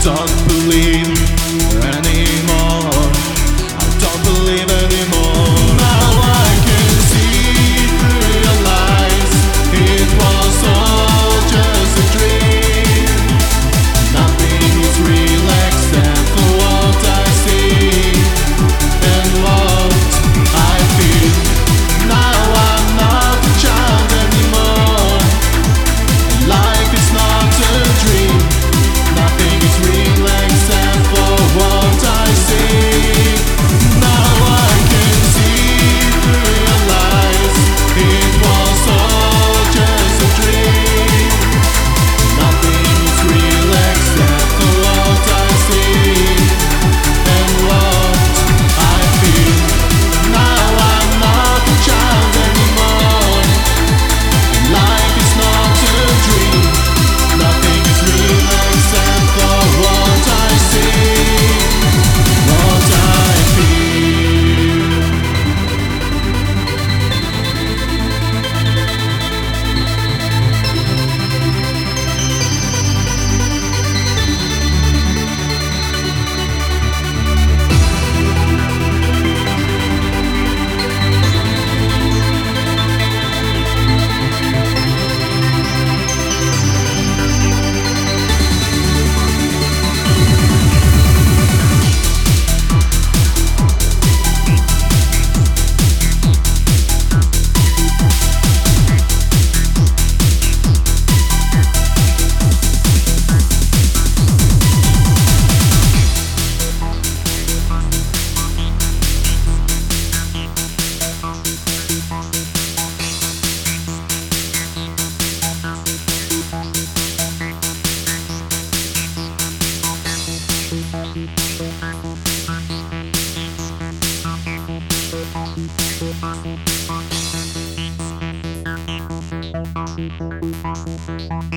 don't believe anymore. I don't believe anymore. Now I can see through your lies. It was all just a dream. Nothing is real except for what I see and what I feel. Now I'm not a child anymore. Life is not a dream. Nothing is real except for what I see. Now I can see through your lies. It was all just a dream. Nothing is real except for what I see and what I feel. Now I'm not a child anymore. Life is not a dream. Nothing is real except for what I see, what I feel. Thank you.